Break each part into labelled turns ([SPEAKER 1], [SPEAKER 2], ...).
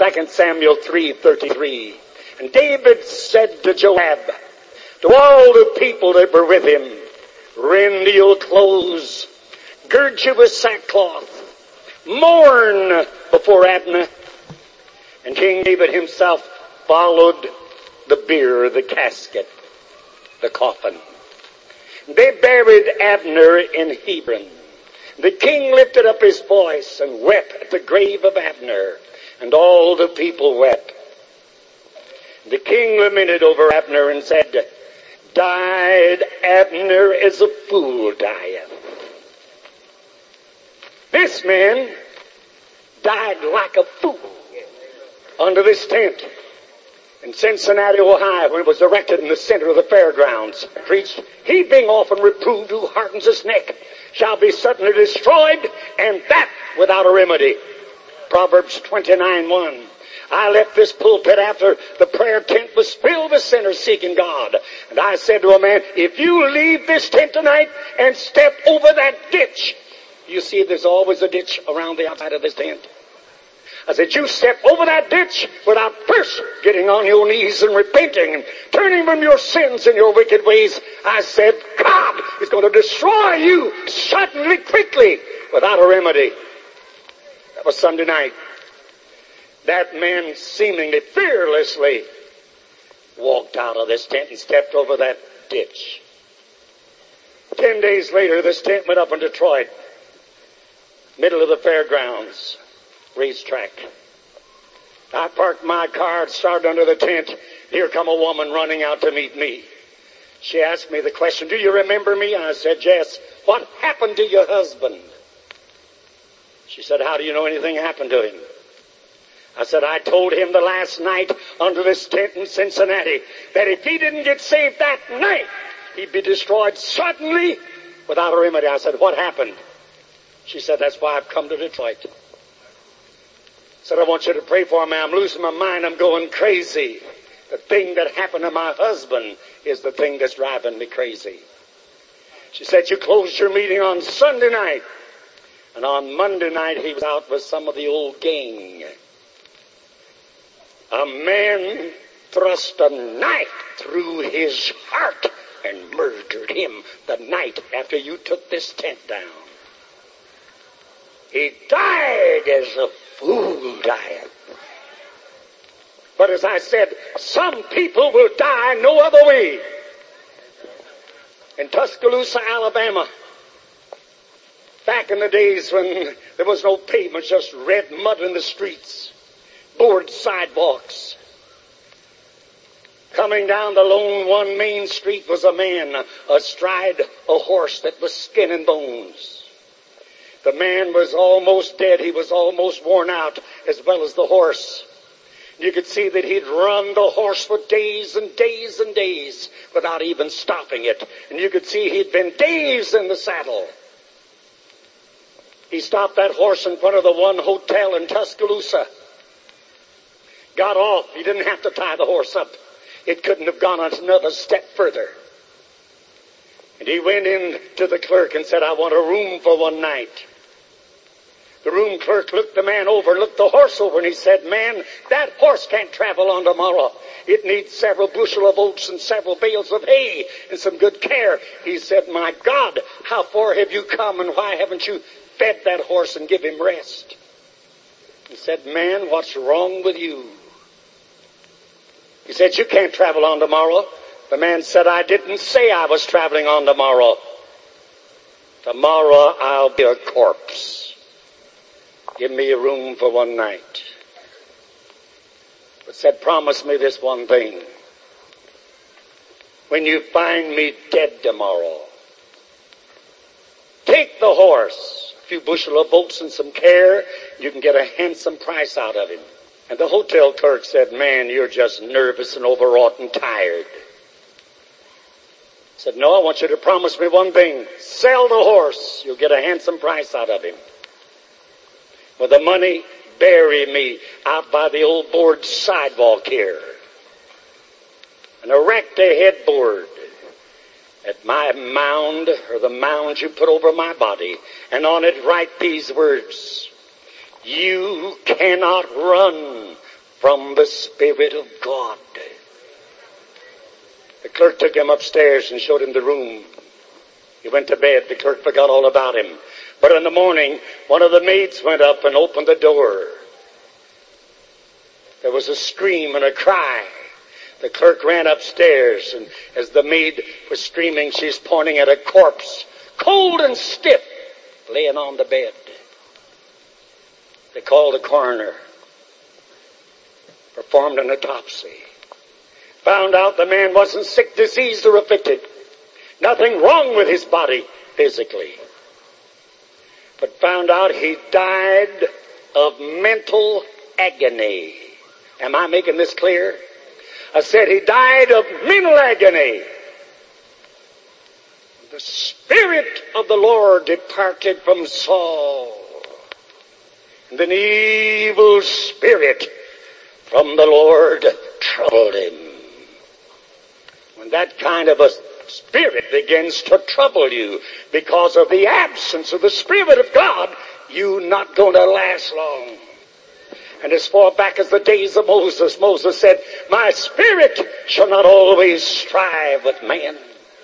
[SPEAKER 1] 2 Samuel 3:33. And David said to Joab, to all the people that were with him, rend your clothes, gird you with sackcloth, mourn before Abner. And King David himself followed the bier, the casket, the coffin. They buried Abner in Hebron. The king lifted up his voice and wept at the grave of Abner, and all the people wept. The king lamented over Abner and said, died Abner as a fool dieth. This man died like a fool under this tent in Cincinnati, Ohio, when it was erected in the center of the fairgrounds. Preached, he being often reproved who hardens his neck shall be suddenly destroyed, and that without a remedy. Proverbs 29:1. I left this pulpit after the prayer tent was filled with sinners seeking God. And I said to a man, if you leave this tent tonight and step over that ditch, you see there's always a ditch around the outside of this tent. I said, you step over that ditch without first getting on your knees and repenting and turning from your sins and your wicked ways. I said, God is going to destroy you suddenly, quickly, without a remedy. That was Sunday night. That man seemingly fearlessly walked out of this tent and stepped over that ditch. 10 days later, this tent went up in Detroit, middle of the fairgrounds, racetrack. I parked my car and started under the tent. Here come a woman running out to meet me. She asked me the question, do you remember me? I said, yes. What happened to your husband? She said, how do you know anything happened to him? I said, I told him the last night under this tent in Cincinnati that if he didn't get saved that night, he'd be destroyed suddenly without a remedy. I said, what happened? She said, that's why I've come to Detroit. I said, I want you to pray for me. I'm losing my mind. I'm going crazy. The thing that happened to my husband is the thing that's driving me crazy. She said, you closed your meeting on Sunday night. And on Monday night, he was out with some of the old gang. A man thrust a knife through his heart and murdered him the night after you took this tent down. He died as a fool dieth. But as I said, some people will die no other way. In Tuscaloosa, Alabama, back in the days when there was no pavement, just red mud in the streets, board sidewalks. Coming down the lone one main street was a man astride a horse that was skin and bones. The man was almost dead. He was almost worn out, as well as the horse. You could see that he'd run the horse for days and days and days without even stopping it. And you could see he'd been days in the saddle. He stopped that horse in front of the one hotel in Tuscaloosa. Got off. He didn't have to tie the horse up. It couldn't have gone another step further. And he went in to the clerk and said, I want a room for one night. The room clerk looked the man over, looked the horse over, and he said, man, that horse can't travel on tomorrow. It needs several bushel of oats and several bales of hay and some good care. He said, my God, how far have you come and why haven't you fed that horse and give him rest? He said, man, what's wrong with you? He said, you can't travel on tomorrow. The man said, I didn't say I was traveling on tomorrow. Tomorrow I'll be a corpse. Give me a room for one night. But said, promise me this one thing. When you find me dead tomorrow, take the horse, a few bushel of oats and some care, you can get a handsome price out of him. And the hotel clerk said, man, you're just nervous and overwrought and tired. He said, no, I want you to promise me one thing. Sell the horse. You'll get a handsome price out of him. With the money, bury me out by the old board sidewalk here. And erect a headboard at my mound, or the mound you put over my body. And on it write these words. You cannot run from the Spirit of God. The clerk took him upstairs and showed him the room. He went to bed. The clerk forgot all about him. But in the morning, one of the maids went up and opened the door. There was a scream and a cry. The clerk ran upstairs, and as the maid was screaming, she's pointing at a corpse, cold and stiff, laying on the bed. They called the coroner, performed an autopsy, found out the man wasn't sick, diseased, or afflicted. Nothing wrong with his body physically. But found out he died of mental agony. Am I making this clear? I said he died of mental agony. The Spirit of the Lord departed from Saul. And an evil spirit from the Lord troubled him. When that kind of a spirit begins to trouble you because of the absence of the Spirit of God, you're not going to last long. And as far back as the days of Moses, Moses said, my spirit shall not always strive with man.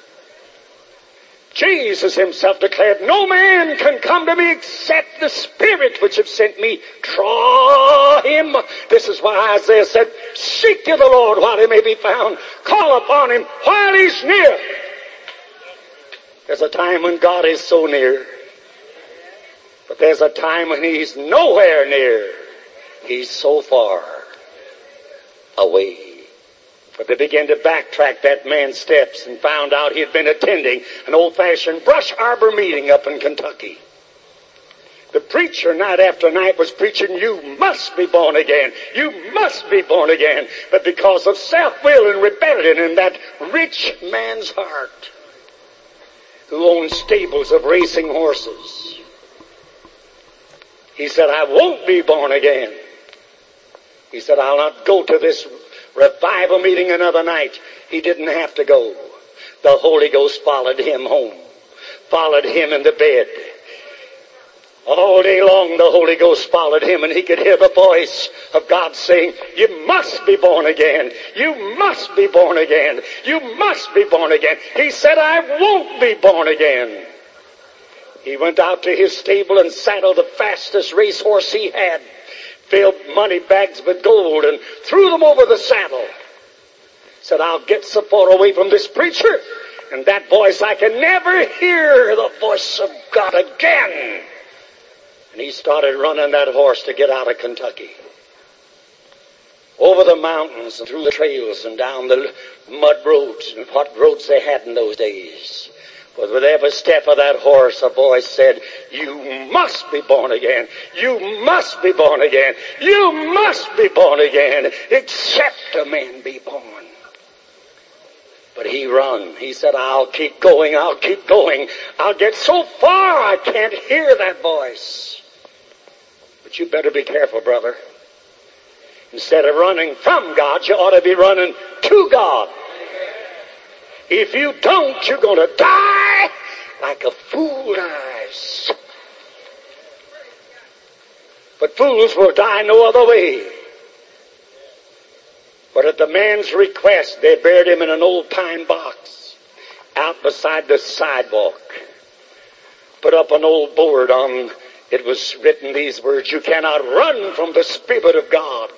[SPEAKER 1] Jesus himself declared, no man can come to me except the Spirit which hath sent me draw him. This is why Isaiah said, seek to the Lord while he may be found. Call upon him while he's near. There's a time when God is so near. But there's a time when he's nowhere near. He's so far away. But they began to backtrack that man's steps and found out he had been attending an old-fashioned brush arbor meeting up in Kentucky. The preacher night after night was preaching, you must be born again. You must be born again. But because of self-will and rebellion in that rich man's heart who owned stables of racing horses, he said, I won't be born again. He said, I'll not go to this revival meeting another night. He didn't have to go. The Holy Ghost followed him home, followed him in the bed. All day long the Holy Ghost followed him, and he could hear the voice of God saying, you must be born again. You must be born again. You must be born again. He said, I won't be born again. He went out to his stable and saddled the fastest racehorse he had, filled money bags with gold and threw them over the saddle. Said, I'll get so far away from this preacher and that voice I can never hear the voice of God again. And he started running that horse to get out of Kentucky. Over the mountains and through the trails and down the mud roads and what roads they had in those days. But with every step of that horse, a voice said, you must be born again. You must be born again. You must be born again, except a man be born. But he run. He said, I'll keep going. I'll keep going. I'll get so far I can't hear that voice. But you better be careful, brother. Instead of running from God, you ought to be running to God. If you don't, you're going to die like a fool dies. But fools will die no other way. But at the man's request, they buried him in an old pine box out beside the sidewalk. Put up an old board on it was written these words, you cannot run from the Spirit of God.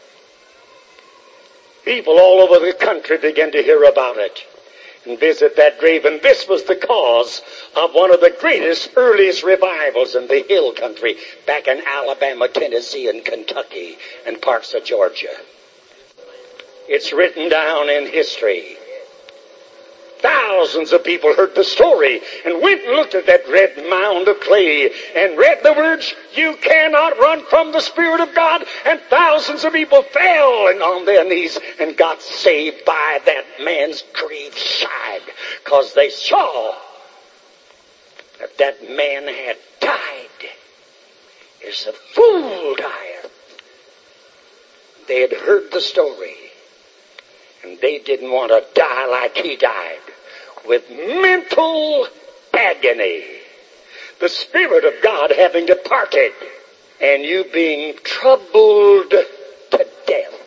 [SPEAKER 1] People all over the country began to hear about it and visit that grave. And this was the cause of one of the greatest, earliest revivals in the hill country back in Alabama, Tennessee, and Kentucky, and parts of Georgia. It's written down in history. Thousands of people heard the story and went and looked at that red mound of clay and read the words, you cannot run from the Spirit of God. And thousands of people fell on their knees and got saved by that man's graveside, because they saw that that man had died as a fool died. They had heard the story, and they didn't want to die like he died, with mental agony. The Spirit of God having departed, and you being troubled to death.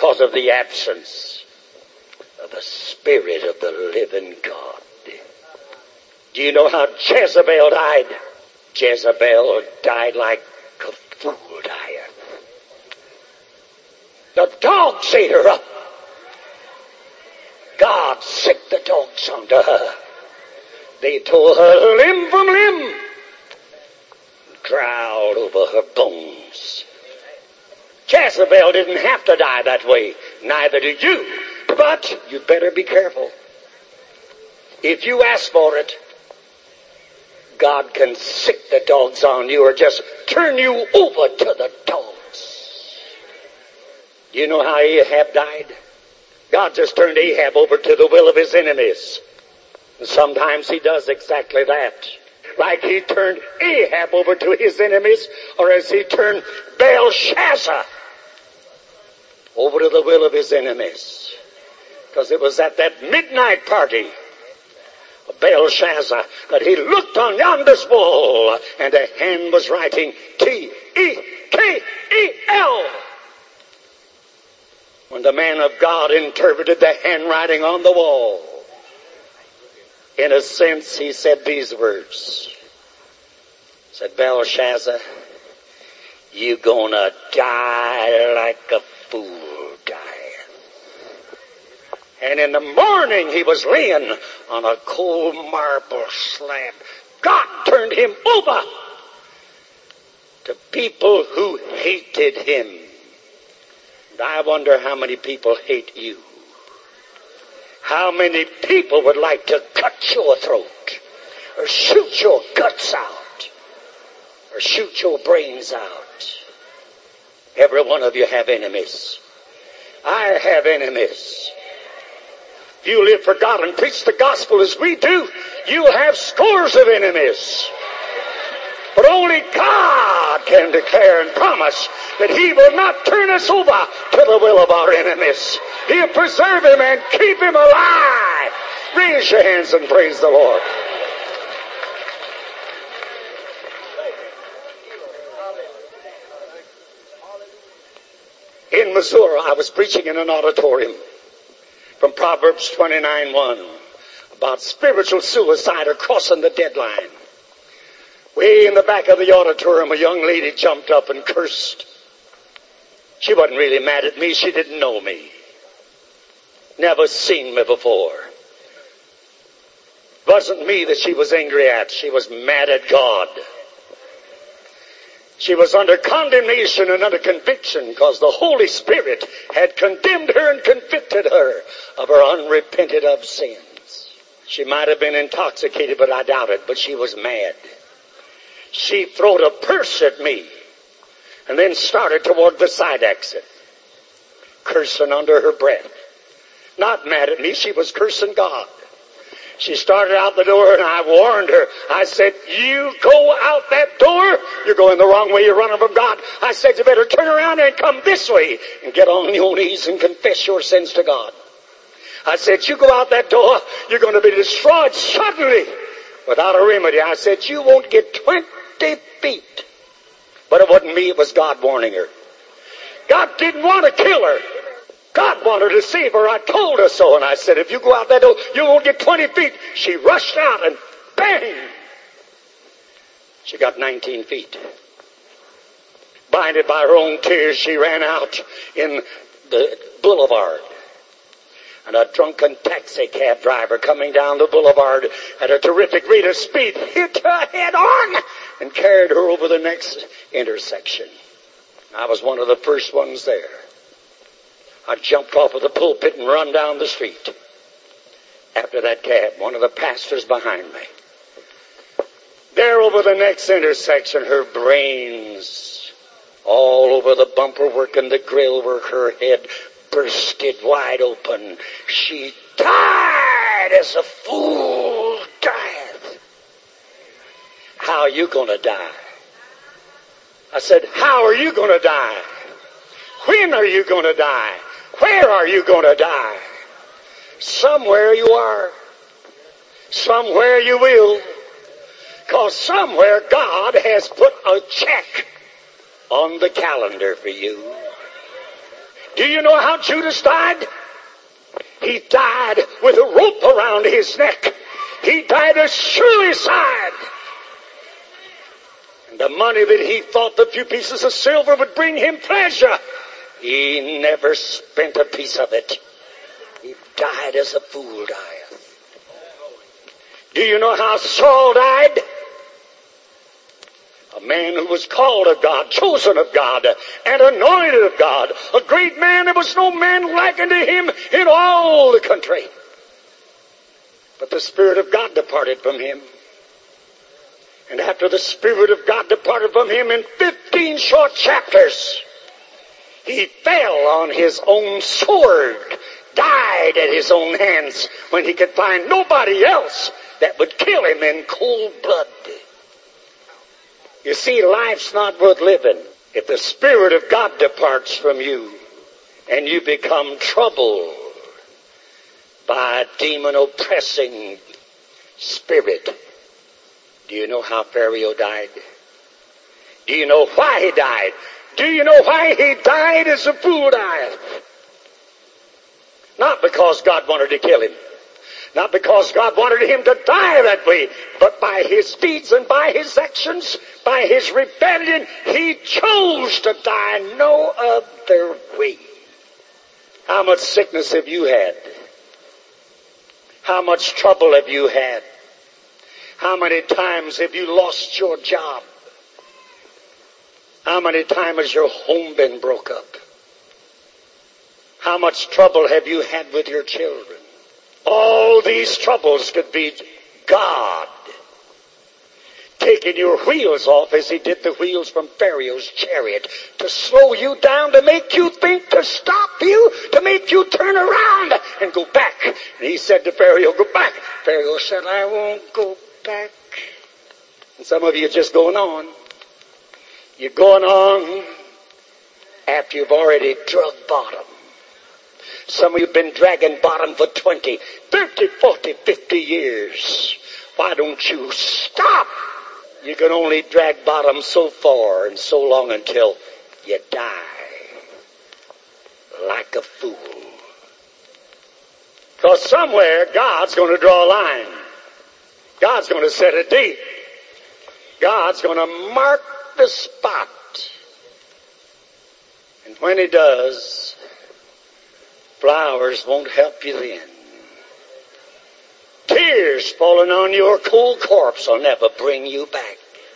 [SPEAKER 1] because of the absence of the Spirit of the living God. Do you know how Jezebel died? Jezebel died like a fool dieth. The dogs ate her up. God sicked the dogs unto her. They tore her limb from limb, growled over her bones. Jezebel didn't have to die that way. Neither do you. But you better be careful. If you ask for it, God can sick the dogs on you or just turn you over to the dogs. Do you know how Ahab died? God just turned Ahab over to the will of his enemies. And sometimes he does exactly that. Like he turned Ahab over to his enemies, or as he turned Belshazzar over to the will of his enemies. Because it was at that midnight party of Belshazzar that he looked on yonder's wall, and a hand was writing T-E-K-E-L. When the man of God interpreted the handwriting on the wall, in a sense, he said these words. He said, Belshazzar, you gonna die like a fool dying. And in the morning, he was laying on a cold marble slab. God turned him over to people who hated him. And I wonder how many people hate you. How many people would like to cut your throat, or shoot your guts out, or shoot your brains out? Every one of you have enemies. I have enemies. If you live for God and preach the gospel as we do, you'll have scores of enemies. But only God can declare and promise that He will not turn us over to the will of our enemies. He'll preserve him and keep him alive. Raise your hands and praise the Lord. In Missouri, I was preaching in an auditorium from Proverbs 29:1 about spiritual suicide or crossing the deadline. Way in the back of the auditorium, a young lady jumped up and cursed. She wasn't really mad at me. She didn't know me. Never seen me before. It wasn't me that she was angry at. She was mad at God. She was under condemnation and under conviction because the Holy Spirit had condemned her and convicted her of her unrepented of sins. She might have been intoxicated, but I doubt it. But she was mad. She throwed a purse at me and then started toward the side exit, cursing under her breath. Not mad at me, she was cursing God. She started out the door and I warned her. I said, you go out that door, you're going the wrong way, you're running from God. I said, you better turn around and come this way and get on your knees and confess your sins to God. I said, you go out that door, you're going to be destroyed suddenly without a remedy. I said, you won't get 20 feet. But it wasn't me, it was God warning her. God didn't want to kill her. God wanted to save her. I told her so. And I said, if you go out that door, you won't get 20 feet. She rushed out and bang! She got 19 feet. Blinded by her own tears, she ran out in the boulevard. And a drunken taxi cab driver coming down the boulevard at a terrific rate of speed hit her head on and carried her over the next intersection. I was one of the first ones there. I jumped off of the pulpit and run down the street. After that cab, one of the pastors behind me. There over the next intersection, her brains all over the bumper work and the grill work, her head bursted wide open. She died as a fool dieth. How are you going to die? I said, how are you going to die? When are you going to die? Where are you going to die? Somewhere you are. Somewhere you will. Because somewhere God has put a check on the calendar for you. Do you know how Judas died? He died with a rope around his neck. He died a suicide. And the money that he thought the few pieces of silver would bring him pleasure, he never spent a piece of it. He died as a fool dieth. Do you know how Saul died? A man who was called of God, chosen of God, and anointed of God. A great man. There was no man like unto him in all the country. But the Spirit of God departed from him. And after the Spirit of God departed from him in 15 short chapters, he fell on his own sword, died at his own hands when he could find nobody else that would kill him in cold blood. You see, life's not worth living if the Spirit of God departs from you and you become troubled by a demon-oppressing spirit. Do you know how Pharaoh died? Do you know why he died? Do you know why he died as a fool dieth? Not because God wanted to kill him. Not because God wanted him to die that way, but by his deeds and by his actions, by his rebellion, he chose to die no other way. How much sickness have you had? How much trouble have you had? How many times have you lost your job? How many times has your home been broke up? How much trouble have you had with your children? All these troubles could be God taking your wheels off as he did the wheels from Pharaoh's chariot to slow you down, to make you think, to stop you, to make you turn around and go back. And he said to Pharaoh, go back. Pharaoh said, I won't go back. And some of you are just going on. You're going on after you've already drug bottom. Some of you have been dragging bottom for 20, 30, 40, 50 years. Why don't you stop? You can only drag bottom so far and so long until you die like a fool. Because somewhere God's going to draw a line. God's going to set a date. God's going to mark the spot. And when he does, flowers won't help you then. Tears falling on your cold corpse will never bring you back.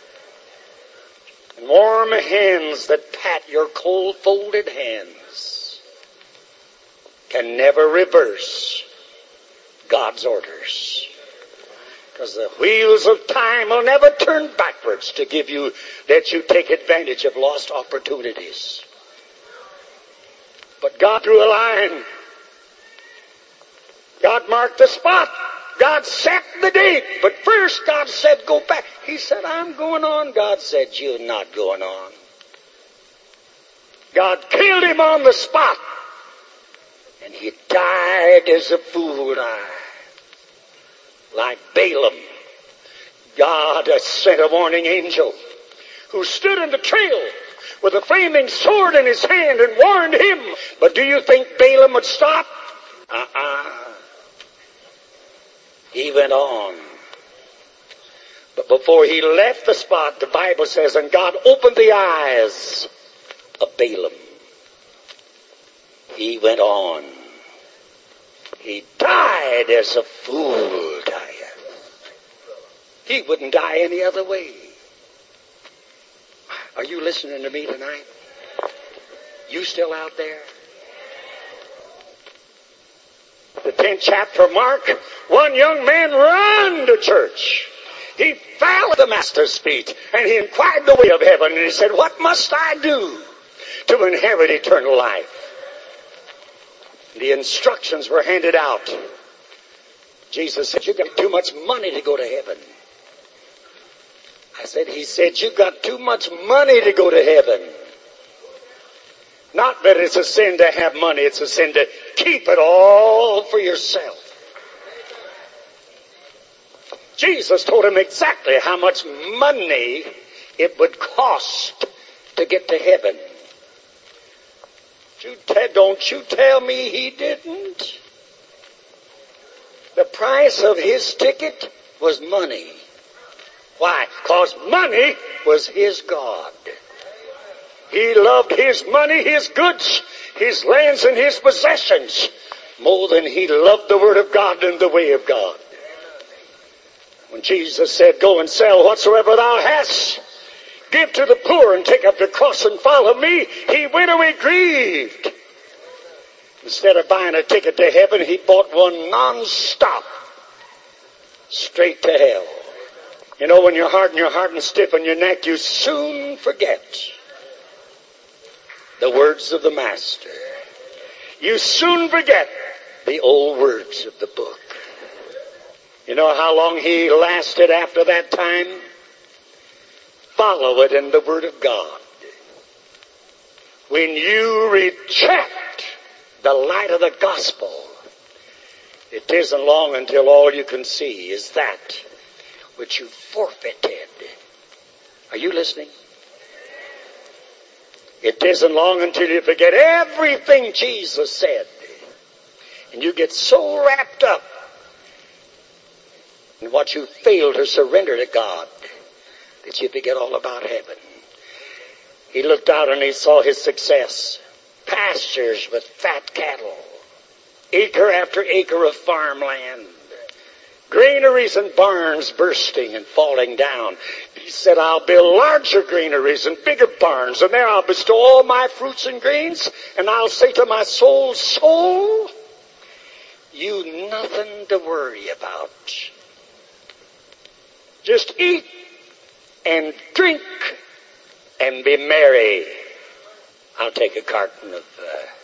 [SPEAKER 1] And warm hands that pat your cold folded hands can never reverse God's orders. Because the wheels of time will never turn backwards to give you, that you take advantage of lost opportunities. But God drew a line. God marked the spot. God set the date. But first God said, go back. He said, I'm going on. God said, you're not going on. God killed him on the spot. And he died as a fool died. Like Balaam, God sent a warning angel who stood in the trail with a flaming sword in his hand and warned him. But do you think Balaam would stop? He went on. But before he left the spot, the Bible says, and God opened the eyes of Balaam. He went on. He died as a fool dieth. He wouldn't die any other way. Are you listening to me tonight? You still out there? The 10th chapter of Mark, one young man ran to church. He fell at the Master's feet and he inquired the way of heaven, and he said, what must I do to inherit eternal life? The instructions were handed out. Jesus said, you've got too much money to go to heaven. He said, you've got too much money to go to heaven. Not that it's a sin to have money, it's a sin to keep it all for yourself. Jesus told him exactly how much money it would cost to get to heaven. Don't you tell me he didn't. The price of his ticket was money. Why? Because money was his God. He loved his money, his goods, his lands, and his possessions more than he loved the Word of God and the way of God. When Jesus said, go and sell whatsoever thou hast, give to the poor and take up the cross and follow me, he went away grieved. Instead of buying a ticket to heaven, he bought one non-stop, straight to hell. You know, when you're hard and your heart and stiff in your neck, you soon forget the words of the Master. You soon forget the old words of the book. You know how long he lasted after that time? Follow it in the Word of God. When you reject the light of the gospel, it isn't long until all you can see is that which you forfeited. Are you listening? It isn't long until you forget everything Jesus said. And you get so wrapped up in what you failed to surrender to God that you forget all about heaven. He looked out and he saw his success. Pastures with fat cattle. Acre after acre of farmland. Granaries and barns bursting and falling down. He said, I'll build larger granaries and bigger barns, and there I'll bestow all my fruits and grains, and I'll say to my soul, soul, you nothing to worry about. Just eat and drink and be merry. I'll take a carton of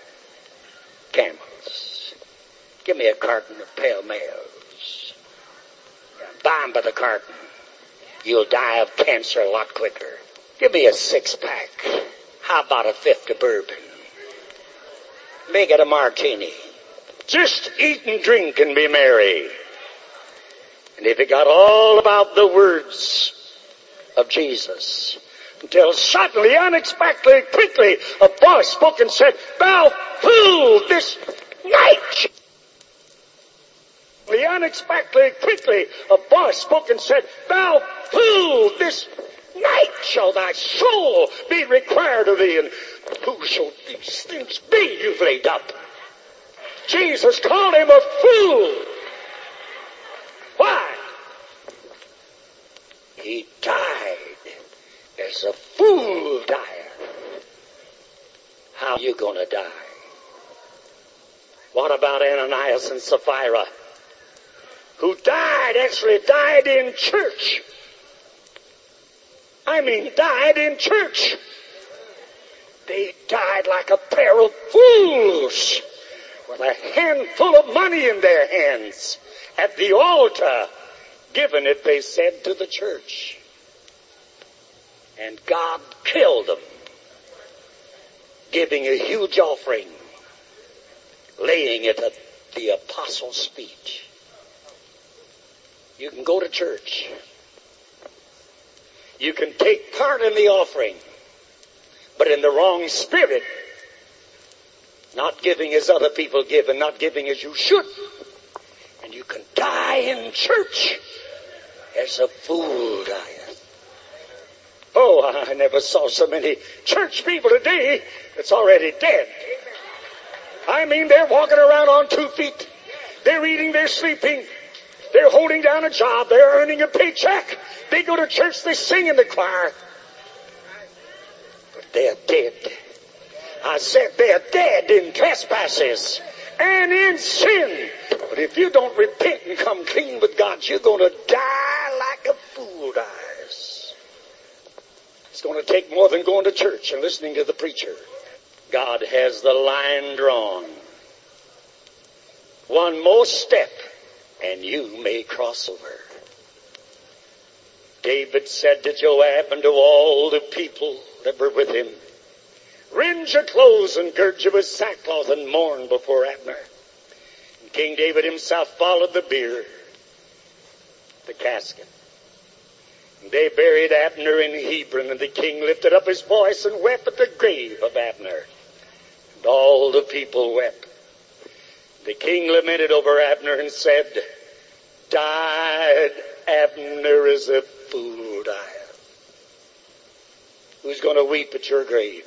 [SPEAKER 1] Camels. Give me a carton of Pale Males. Buy them by the carton. You'll die of cancer a lot quicker. Give me a 6-pack. How about a 5th of bourbon? Make it a martini. Just eat and drink and be merry. And he forgot all about the words of Jesus. Until suddenly, unexpectedly, quickly, a voice spoke and said, thou fool, this night. Unexpectedly, quickly, a voice spoke and said, thou fool, this night shall thy soul be required of thee. And who shall these things be you've laid up? Jesus called him a fool. Why? He died as a fool died. How are you going to die? What about Ananias and Sapphira, who actually died in church? I mean, died in church. They died like a pair of fools with a handful of money in their hands at the altar, giving it, they said, to the church. And God killed them, giving a huge offering, laying it at the apostles' feet. You can go to church. You can take part in the offering, but in the wrong spirit, not giving as other people give and not giving as you should. And you can die in church as a fool dieth. Oh, I never saw so many church people today that's already dead. I mean, they're walking around on 2 feet. They're eating, they're sleeping. They're holding down a job. They're earning a paycheck. They go to church, they sing in the choir. But they're dead. I said they're dead in trespasses and in sin. But if you don't repent and come clean with God, you're going to die like a fool dies. It's going to take more than going to church and listening to the preacher. God has the line drawn. One more step, and you may cross over. David said to Joab and to all the people that were with him, rend your clothes and gird you with sackcloth and mourn before Abner. And King David himself followed the bier, the casket. And they buried Abner in Hebron, and the king lifted up his voice and wept at the grave of Abner. And all the people wept. The king lamented over Abner and said, died Abner as a fool died. Who's going to weep at your grave?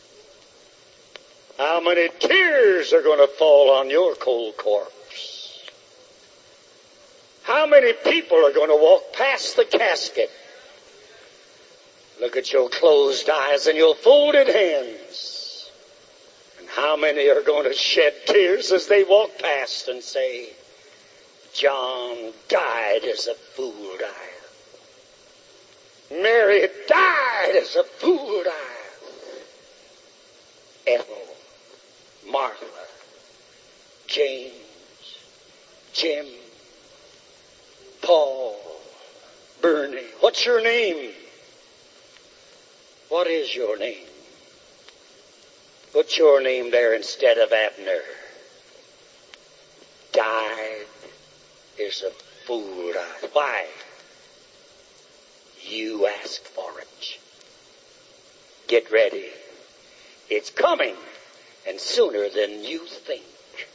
[SPEAKER 1] How many tears are going to fall on your cold corpse? How many people are going to walk past the casket, look at your closed eyes and your folded hands? And how many are going to shed tears as they walk past and say, John died as a fool died. Mary died as a fool died. Ethel, Martha, James, Jim, Paul, Bernie. What's your name? What is your name? Put your name there instead of Abner. Died is a fool died. Why? You asked for it. Get ready. It's coming, and sooner than you think.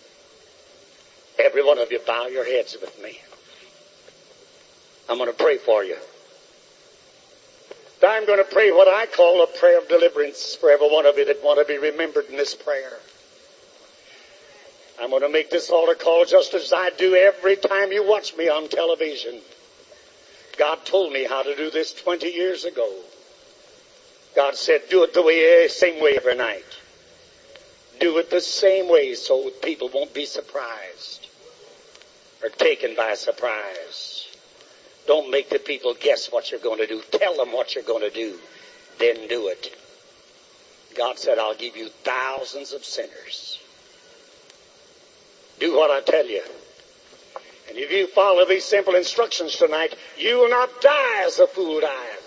[SPEAKER 1] Every one of you bow your heads with me. I'm going to pray for you. I'm going to pray what I call a prayer of deliverance for every one of you that want to be remembered in this prayer. I'm going to make this altar call just as I do every time you watch me on television. God told me how to do this 20 years ago. God said, do it the same way every night. Do it the same way so people won't be surprised or taken by surprise. Don't make the people guess what you're going to do. Tell them what you're going to do. Then do it. God said, I'll give you thousands of sinners. Do what I tell you. And if you follow these simple instructions tonight, you will not die as a fool died.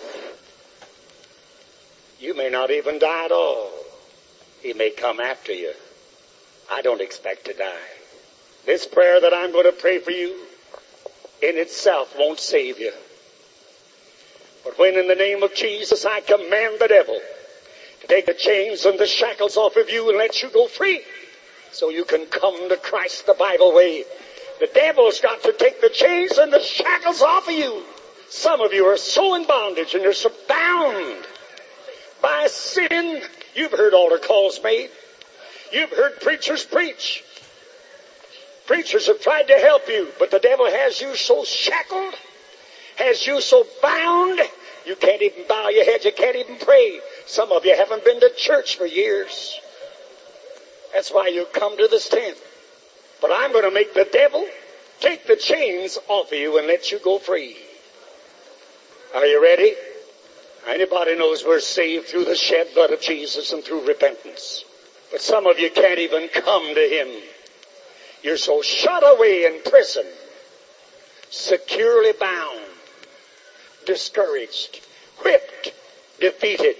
[SPEAKER 1] You may not even die at all. He may come after you. I don't expect to die. This prayer that I'm going to pray for you in itself won't save you. But when in the name of Jesus I command the devil to take the chains and the shackles off of you and let you go free so you can come to Christ the Bible way, the devil's got to take the chains and the shackles off of you. Some of you are so in bondage and you're so bound by sin. You've heard altar calls made. You've heard preachers preach. Preachers have tried to help you, but the devil has you so shackled, has you so bound, you can't even bow your head, you can't even pray. Some of you haven't been to church for years. That's why you come to this tent. But I'm going to make the devil take the chains off of you and let you go free. Are you ready? Anybody knows we're saved through the shed blood of Jesus and through repentance. But some of you can't even come to Him. You're so shut away in prison, securely bound, discouraged, whipped, defeated,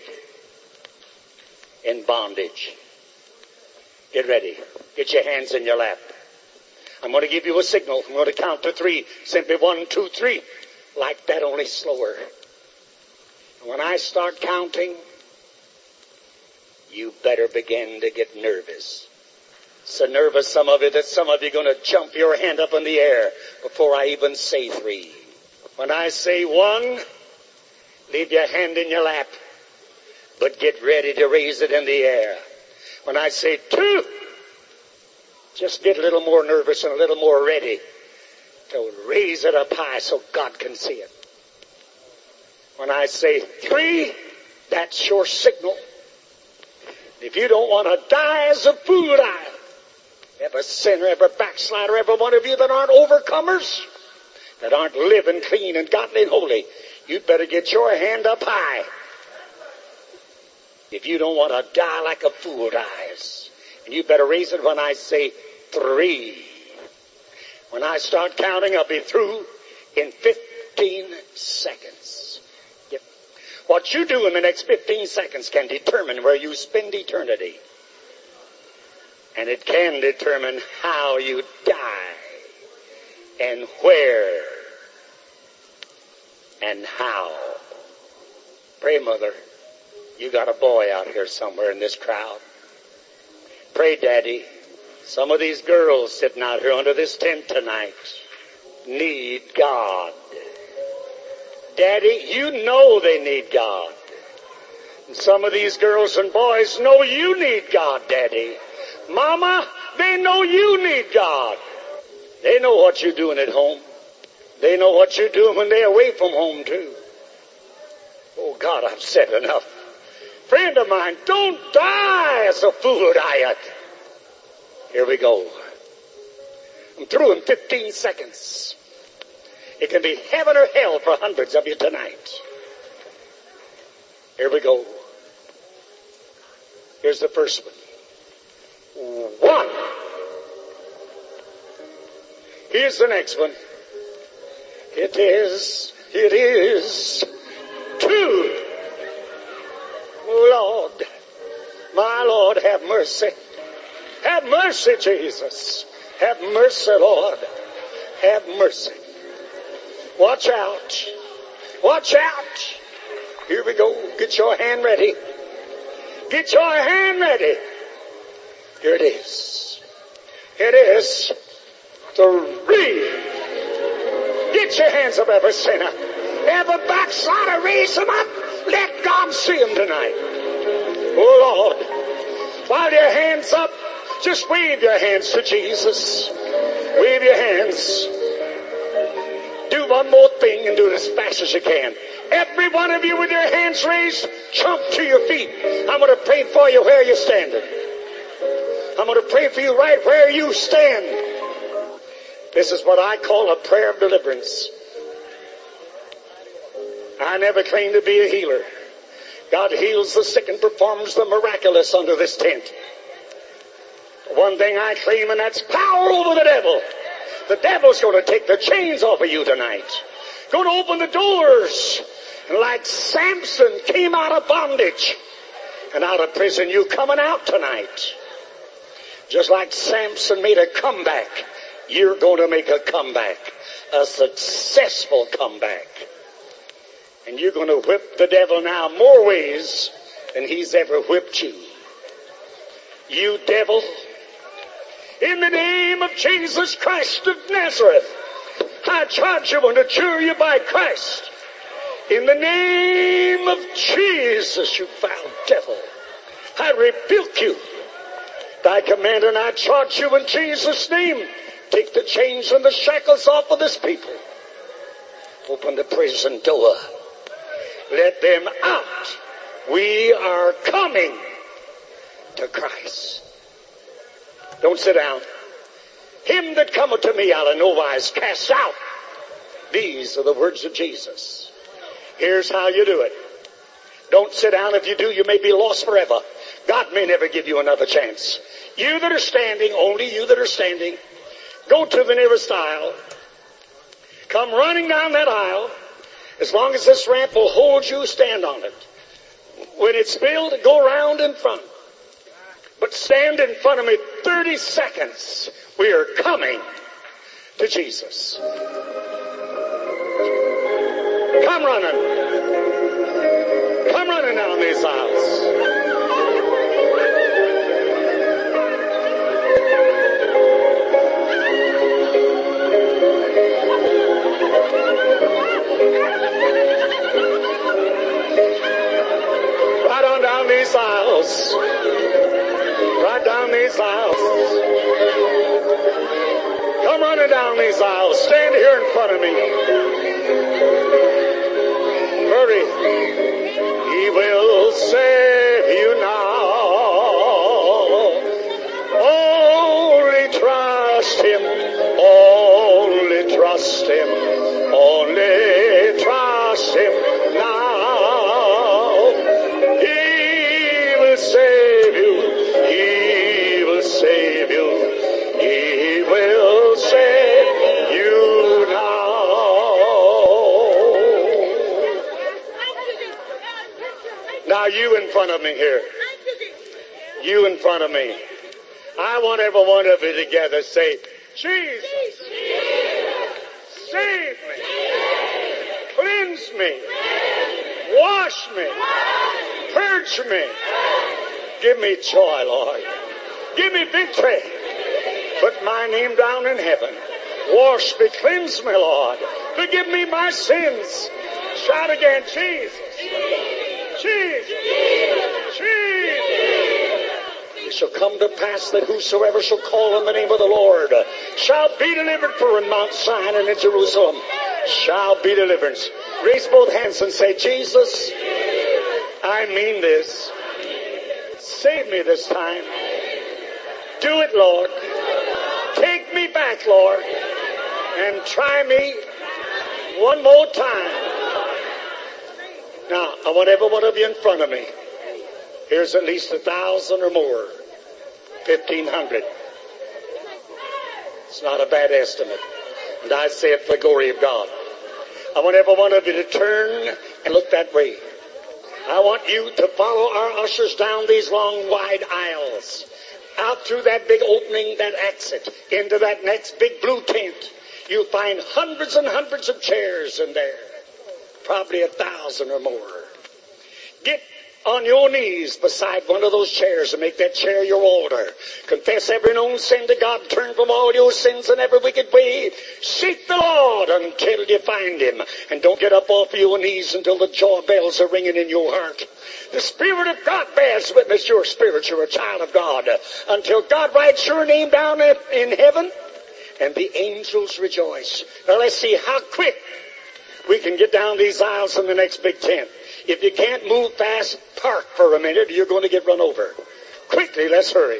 [SPEAKER 1] in bondage. Get ready. Get your hands in your lap. I'm going to give you a signal. I'm going to count to 3. Simply 1, 2, 3. Like that, only slower. And when I start counting, you better begin to get nervous. So nervous, some of you, that some of you are going to jump your hand up in the air before I even say 3. When I say 1, leave your hand in your lap, but get ready to raise it in the air. When I say 2, just get a little more nervous and a little more ready to raise it up high so God can see it. When I say 3, that's your signal. If you don't want to die as a fool die, every sinner, every backslider, every one of you that aren't overcomers, that aren't living clean and godly and holy, you'd better get your hand up high. If you don't want to die like a fool dies, and you better raise it when I say 3. When I start counting, I'll be through in 15 seconds. Yep. What you do in the next 15 seconds can determine where you spend eternity. And it can determine how you die and where and how. Pray, Mother. You got a boy out here somewhere in this crowd. Pray, Daddy. Some of these girls sitting out here under this tent tonight need God. Daddy, you know they need God. And some of these girls and boys know you need God, Daddy. Mama, they know you need God. They know what you're doing at home. They know what you're doing when they're away from home, too. Oh, God, I've said enough. Friend of mine, don't die as a fool diet. Here we go. I'm through in 15 seconds. It can be heaven or hell for hundreds of you tonight. Here we go. Here's the first one. 1. Here's the next one. It is 2. Oh, Lord, my Lord, have mercy. Have mercy, Jesus. Have mercy, Lord. Have mercy. Watch out. Watch out. Here we go. Get your hand ready. Get your hand ready. Here it is. It is 3. Get your hands up, every sinner. Every backslider, raise them up. Let God see them tonight. Oh, Lord. While your hands up, just wave your hands to Jesus. Wave your hands. Do one more thing and do it as fast as you can. Every one of you with your hands raised, jump to your feet. I'm going to pray for you where you're standing. I'm going to pray for you right where you stand. This is what I call a prayer of deliverance. I never claim to be a healer. God heals the sick and performs the miraculous under this tent. One thing I claim, and that's power over the devil. The devil's going to take the chains off of you tonight. Going to open the doors. And like Samson came out of bondage and out of prison, you coming out tonight. Just like Samson made a comeback, you're going to make a comeback. A successful comeback. And you're going to whip the devil now more ways than he's ever whipped you. You devil, in the name of Jesus Christ of Nazareth, I charge you and adjure you by Christ. In the name of Jesus, you foul devil, I rebuke you. I command and I charge you in Jesus' name. Take the chains and the shackles off of this people. Open the prison door. Let them out. We are coming to Christ. Don't sit down. Him that cometh to me, I'll in no wise cast out. These are the words of Jesus. Here's how you do it. Don't sit down. If you do, you may be lost forever. God may never give you another chance. You that are standing, only you that are standing, go to the nearest aisle. Come running down that aisle. As long as this ramp will hold you, stand on it. When it's filled, go around in front. But stand in front of me 30 seconds. We are coming to Jesus. Come running. Come running down these aisles. Right on down these aisles. Right down these aisles. Come running down these aisles. Stand here in front of me. Hurry. He will save you now. Only trust Him. Only trust Him. Only trust Him now. He will save you. He will save you. He will save you now. Now you in front of me here. You in front of me. I want every one of you together say, Jesus, save me, cleanse me, wash me, purge me, give me joy, Lord. Give me victory. Put my name down in heaven. Wash me, cleanse me, Lord. Forgive me my sins. Shout again, Jesus. Jesus. Jesus. It shall come to pass that whosoever shall call on the name of the Lord shall be delivered. For in Mount Zion and in Jerusalem shall be deliverance. Raise both hands and say, Jesus, I mean this. Save me this time. Do it, Lord. Take me back, Lord. And try me one more time. Now, I want every one of you in front of me. Here's at least 1,000 or more. 1,500. It's not a bad estimate. And I say it for the glory of God. I want every one of you to turn and look that way. I want you to follow our ushers down these long, wide aisles. Out through that big opening, that exit, into that next big blue tent. You'll find hundreds and hundreds of chairs in there. Probably 1,000 or more. Get on your knees beside one of those chairs and make that chair your altar. Confess every known sin to God. Turn from all your sins and every wicked way. Seek the Lord until you find Him. And don't get up off your knees until the joy bells are ringing in your heart. The Spirit of God bears witness your spirit. You're a child of God. Until God writes your name down in heaven and the angels rejoice. Now let's see how quick we can get down these aisles in the next big tent. If you can't move fast, park for a minute. You're going to get run over. Quickly, let's hurry.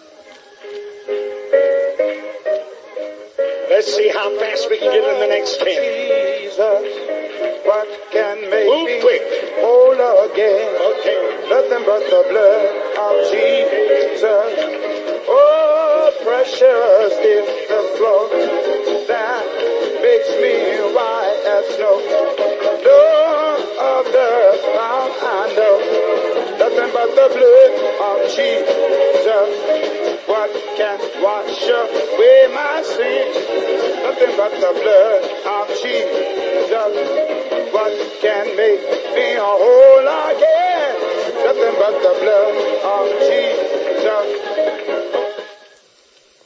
[SPEAKER 1] Let's see how fast we can get in the next tent.
[SPEAKER 2] Jesus, what can make
[SPEAKER 1] Move
[SPEAKER 2] me
[SPEAKER 1] quick.
[SPEAKER 2] whole again?
[SPEAKER 1] Okay.
[SPEAKER 2] Nothing but the blood of Jesus. Oh, precious is the flow that makes me white as snow. No other found I know. Nothing but the blood of Jesus. What can wash away my sins? Nothing but the blood of Jesus. What can make me whole again? Nothing but the blood of Jesus.